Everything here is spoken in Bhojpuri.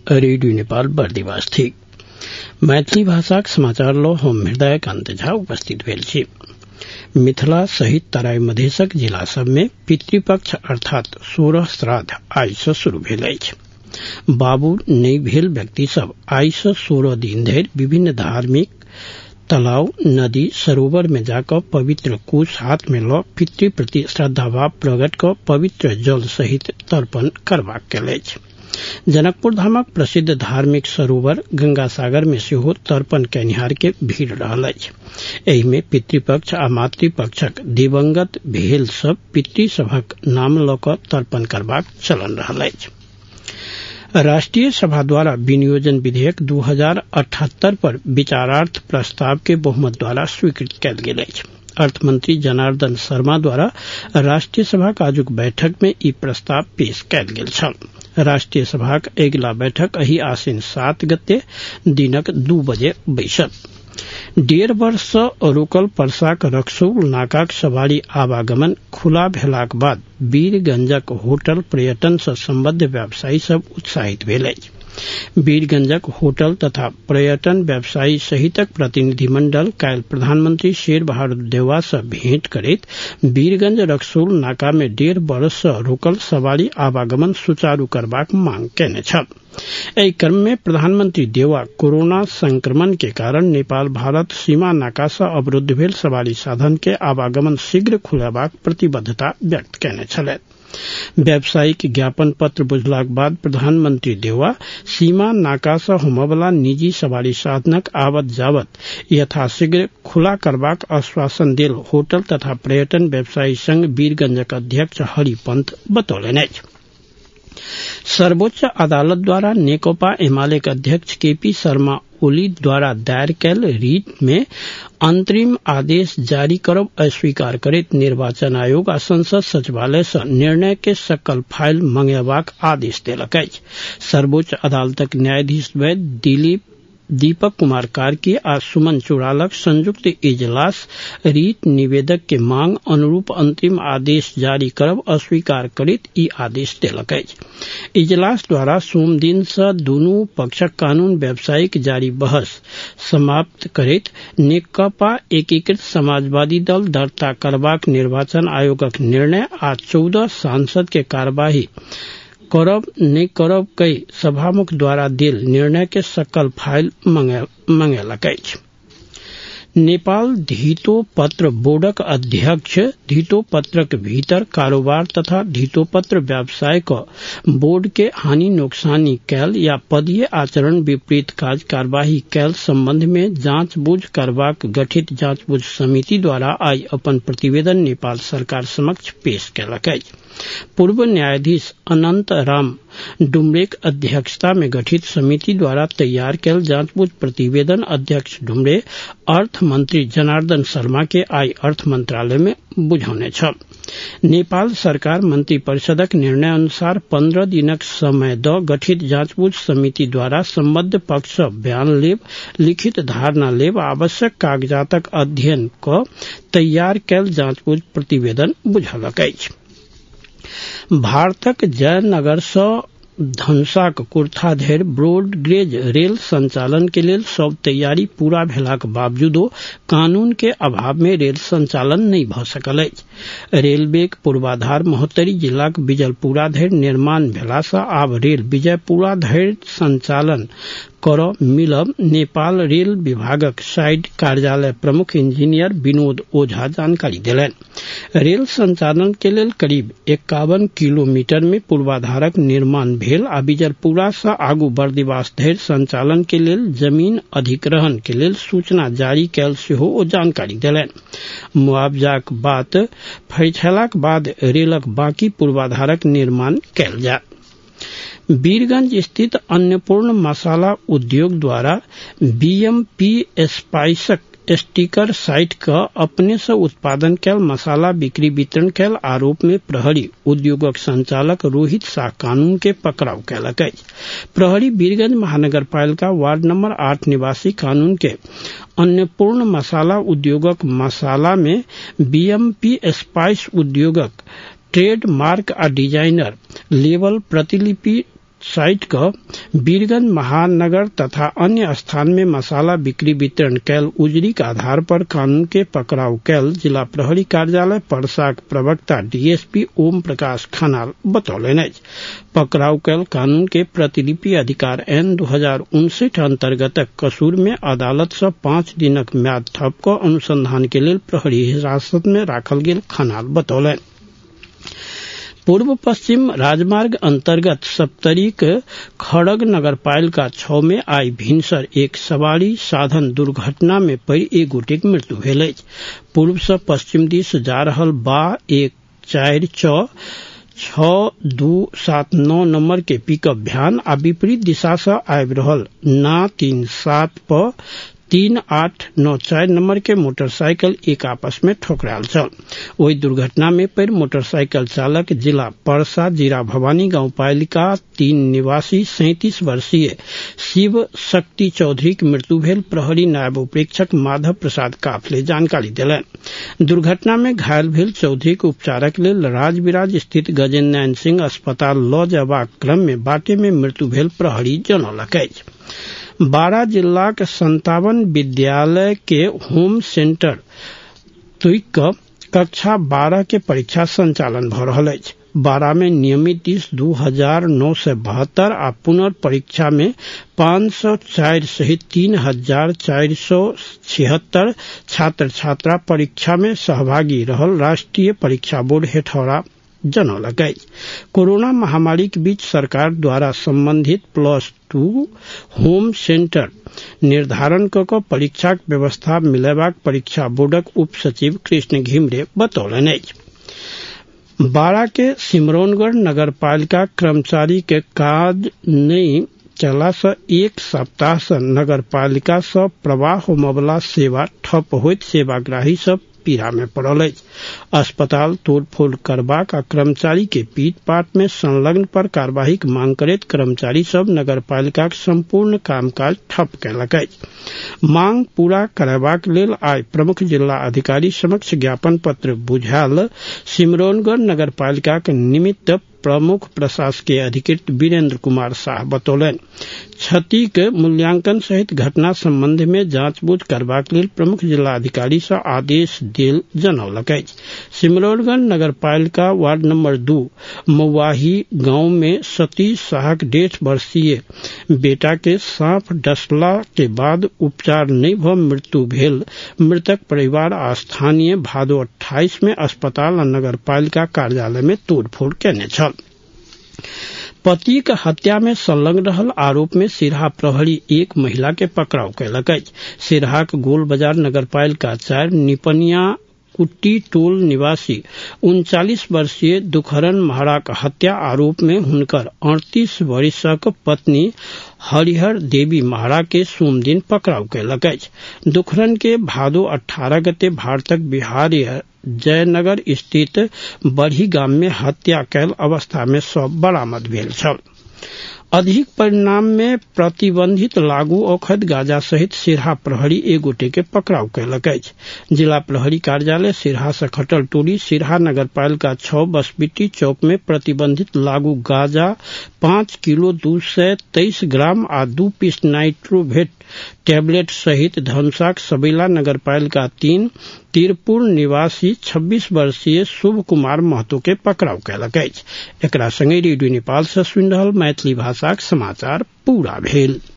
रेडियो नेपाल बर्दिवास थी। मैथिली भाषाक समाचार लो हम हृदय कांत झा उपस्थित भेल छी। मिथिला सहित तराई मधेशक जिला सब में पितृपक्ष अर्थात 16 श्राद्ध आइ से शुरू भेल अछि। बाबू नहीं भेल व्यक्ति सब आइ से 16 दिन धरि विभिन्न धार्मिक तालाब, नदी, सरोवर में जाकर पवित्र कुश हाथ में ल पितृ प्रति श्रद्धाभाव प्रकट कर पवित्र जल सहित तर्पण करबाक कएल अछि। जनकपुर धामक प्रसिद्ध धार्मिक सरोवर गंगा सागर में सेहो तर्पण कनिहार के भीड़ रहल अछि। एहि में पितृपक्ष आ मातृपक्षक दिवंगत भेल सब पितृ सभक नाम ल क तर्पण करबाक चलन रहल अछि। राष्ट्रीय सभा द्वारा विनियोजन विधेयक 2078 पर विचारार्थ प्रस्ताव के बहुमत द्वारा स्वीकृत कयल गेल अछि। अर्थमंत्री जनार्दन शर्मा द्वारा राष्ट्रीय सभाक आजुक बैठक में ई प्रस्ताव पेश कयल गेल छल। राष्ट्रीय सभाक अगिला बैठक एहि आश्विन 7 गते दिनक 2 बजे बैसत। 1.5 वर्ष सँ रोकल परसाक रक्सौल नाकाक सवारी आवागमन खुला भेलाक बाद वीरगंजक होटल पर्यटन सँ संबद्ध व्यवसायी सब उत्साहित भेल अछि। वीरगंजक होटल तथा पर्यटन व्यवसायी सहितक प्रतिनिधि मंडल काल्हि प्रधानमंत्री शेर बहादुर देवा सँ भेंट करैत वीरगंज रक्सौल नाका में 1.5 वर्ष सँ रोकल सवारी आवागमन सुचारू करबाक मांग केने छल। एहि क्रम में प्रधानमंत्री देवा कोरोना संक्रमण के कारण नेपाल भारत सीमा नाका सँ अवरुद्ध भेल सवारी साधन के आवागमन शीघ्र खुलेबाक प्रतिबद्धता व्यक्त केने छलैथ। व्यावसायिक ज्ञापन पत्र बुझलाक बाद प्रधानमंत्री देवा सीमा नाका सँ होमयवला निजी सवारी साधनक आवत जावत यथाशीघ्र खुला करबाक आश्वासन देल होटल तथा पर्यटन व्यवसायी संघ वीरगंजक अध्यक्ष हरिपंथ बतौलनि अछि। सर्वोच्च अदालत द्वारा नेकपा एमालेक अध्यक्ष केपी शर्मा ओली द्वारा दायर कैल रीट में अंतरिम आदेश जारी करब अस्वीकार करैत निर्वाचन आयोग आ संसद सचिवालय सँ निर्णय के सकल फाइल मंगेबाक आदेश देलक अछि। सर्वोच्च अदालतक न्यायाधीश द्वय दीपक कुमार कार्की आ सुमन चौड़ालक संयुक्त इजलास रीट निवेदक के मांग अनुरूप अंतिम आदेश जारी करब अस्वीकार करैत ई आदेश देलक अछि। इजलास द्वारा सोम दिन सँ दुनू पक्षक कानून व्यावसायिक जारी बहस समाप्त करैत नेकपा एकीकृत समाजवादी दल दर्ता करबाक निर्वाचन आयोगक निर्णय आ 14 सांसद के कार्यवाही करब नहीं करब कई सभामुख द्वारा देल निर्णय के सकल फाइल मंगेलक अछि। नेपाल धितोपत्र बोर्डक अध्यक्ष धितोपत्रक भीतर कारोबार तथा धितोपत्र व्यवसाय क बोर्ड के हानि नोकसानी कैल या पदीय आचरण विपरीत काज कार्यवाही कैल संबंध में जांच-बूझ करबाक गठित जांच-बूझ समिति द्वारा आई अपन प्रतिवेदन नेपाल सरकार समक्ष पेश कयलक अछि। पूर्व न्यायाधीश अनंत राम डुमरेक अध्यक्षता में गठित समिति द्वारा तैयार कैल जांच-बूझ प्रतिवेदन अध्यक्ष डुमरे अर्थ मंत्री जनार्दन शर्मा के आई अर्थ मंत्रालय में बुझौने छल। नेपाल सरकार मंत्री परिषदक निर्णय अनुसार 15 दिनक समय द गठित जांच-बूझ समिति द्वारा संबद्ध पक्ष सँ बयान लेब, लिखित धारणा लेब, आवश्यक कागजातक अध्ययन क तैयार कैल जांच-बूझ प्रतिवेदन बुझलक अछि। भारतक जयनगर सँ धनुषाक कुर्था धरि ब्रॉडगेज रेल संचालन के लेल सब तैयारी पूरा भेलाक बावजूदो कानून के अभाव में रेल संचालन नहीं भ सकल अछि। रेलवेक पूर्वाधार महोत्तरी जिलाक बिजलपुरा धरि निर्माण भेला सँ आब रेल विजयपुरा धरि संचालन कर मिलब नेपाल रेल विभागक साइड कार्यालय प्रमुख इंजीनियर विनोद ओझा जानकारी देलनि। रेल संचालन के लेल करीब 51 किलोमीटर में पूर्वाधारक निर्माण भेल आ बिजलपुरा सँ आगू बर्दिवास धरि संचालन के लेल जमीन अधिग्रहण के लेल सूचना जारी कैल सेहो ओ जानकारी देलनि। मुआवजाक बात फैसलाक बाद रेलक बाकी पूर्वाधारक निर्माण कैल जायत। वीरगंज स्थित अन्नपूर्ण मसाला उद्योग द्वारा बीएमपी स्पाइसक स्टिकर साइट का अपने से उत्पादन कैल मसाला बिक्री वितरण कैल आरोप में प्रहरी उद्योगक संचालक रोहित शाह कानून के पकड़ाव कैलक अछि। प्रहरी वीरगंज महानगर पालिका वार्ड नंबर 8 निवासी कानून के अन्नपूर्ण मसाला उद्योगक मसाला में बीएमपी स्पाइस उद्योगक ट्रेड मार्क आ डिजाइनर लेवल प्रतिलिपि साइट का वीरगंज महानगर तथा अन्य स्थान में मसाला बिक्री वितरण कैल उजरी के आधार पर कानून के पकड़ाव कैल जिला प्रहरी कार्यालय परसाक प्रवक्ता डीएसपी ओम प्रकाश खनाल बतौलन। पकड़ाव कैल कानून के प्रतिलिपि अधिकार ऐन 2059 अंतर्गत कसूर में अदालत से 5 दिनक म्याद थप क अनुसंधान के लिए प्रहरी हिरासत में राखल गेल खनाल बतौलन। पूर्व पश्चिम राजमार्ग अंतर्गत सप्तरीक खड़ग नगरपालिका 6 में आई भिनसर एक सवारी साधन दुर्घटना में पड़ि एक गोटे के मृत्यु भेल। पूर्व से पश्चिम दिश जा रहल 6279 नंबर के पिकअप वैन आ विपरीत दिशा से आबि रहल ना 37 पर 3894 नंबर के मोटरसाइकिल एक आपस में ठोकरायल छल। ओहि दुर्घटना में पड़ि मोटरसाइकिल चालक जिला परसा जीरा भवानी गांव पालिका 3 निवासी 37 वर्षीय शिव शक्ति चौधरी की मृत्यु भेल प्रहरी नायब उपरीक्षक माधव प्रसाद काफले जानकारी दिलन। दुर्घटना में घायल भेल चौधरी के उपचारक लेल राजविराज स्थित गजेंद्र नारायण सिंह अस्पताल ल जयबाक क्रम में बाटे में मृत्यु भेल प्रहरी जनौलक। बारा जिला के 57 विद्यालय के होम सेंटर तुक कक्षा 12 के परीक्षा संचालन भ रहल अछि। बारा में नियमित दिस 2972 आ पुनर्परीक्षा में 504 सहित 3476 छात्र छात्रा परीक्षा में सहभागी रहल राष्ट्रीय परीक्षा बोर्ड हेठौड़ा जनौलक। कोरोना महामारी के बीच सरकार द्वारा संबंधित +2 होम सेंटर निर्धारण क परीक्षा के व्यवस्था मिलेबाक परीक्षा बोर्डक उप सचिव कृष्ण घिमरे बतौलन। बारा के सिमरौनगढ़ नगरपालिका कर्मचारी के काज नहीं चला से एक सप्ताह से नगरपालिका से प्रवाह होमवला सेवा ठप होइत सेवाग्राही सब पीड़ा में पड़ल अछि। अस्पताल तोड़फोड़ करबाक आ कर्मचारी के पीट-पाट में संलग्न पर कार्यवाही के मांग करैत कर्मचारी सब नगरपालिका के संपूर्ण कामकाज ठप कयलक अछि। मांग पूरा करबाक लेल आइ प्रमुख जिला अधिकारी समक्ष ज्ञापन पत्र बुझायल सिमरौनगढ़ नगरपालिका के निमित्त प्रमुख प्रशासकीय अधिकृत वीरेंद्र कुमार शाह बतौलन। क्षति के मूल्यांकन सहित घटना संबंध में जांचबूझ करबाक लेल प्रमुख जिला अधिकारी से आदेश देल जनौलक। सिमरौनगढ़ नगरपालिका वार्ड नंबर 2 मौवाही गांव में सतीश शाह के 1.5 वर्षीय बेटा के सांप डसला के बाद उपचार नहीं भ मृत्यु भेल। मृतक परिवार आ स्थानीय भादो 28 में अस्पताल आ नगरपालिका कार्यालय में तोड़फोड़ केने छल। पति के हत्या में संलग्न रहल आरोप में सिरहा प्रहरी एक महिला के पकड़ाव कयलक। सिरहा के गोल बाजार नगरपालिका 4 निपनिया कुट्टी टोल निवासी 39 वर्षीय दुखरन महारा के हत्या आरोप में हुनकर 38 वर्षक पत्नी हरिहर देवी महारा के सोम दिन पकड़ाव कयलक। दुखरन के भादो 18 गते भारतक बिहार जयनगर स्थित बरही गाम में हत्या कैल अवस्था में शव बरामद भेल छल। अधिक परिणाम में प्रतिबंधित लागू औषध गांजा सहित सिरहा प्रहरी एक गोटे के पकड़ाव कयलक अछि। जिला प्रहरी कार्यालय सिरहा से खटल टोली सिरहा नगरपालिका 6 बसबिट्टी चौक में प्रतिबंधित लागू गांजा 5 किलो 223 ग्राम आ 2 पीस नाइट्रोवेट टैबलेट सहित धनुषाक सबैला नगरपालिका 3 तीरपुर निवासी 26 वर्षीय शुभ कुमार महतो के पकड़ाव कयलक अछि। एकरा संगे रेडियो नेपाल से सुनि रहल मैथिली भाषाक समाचार पूरा भेल।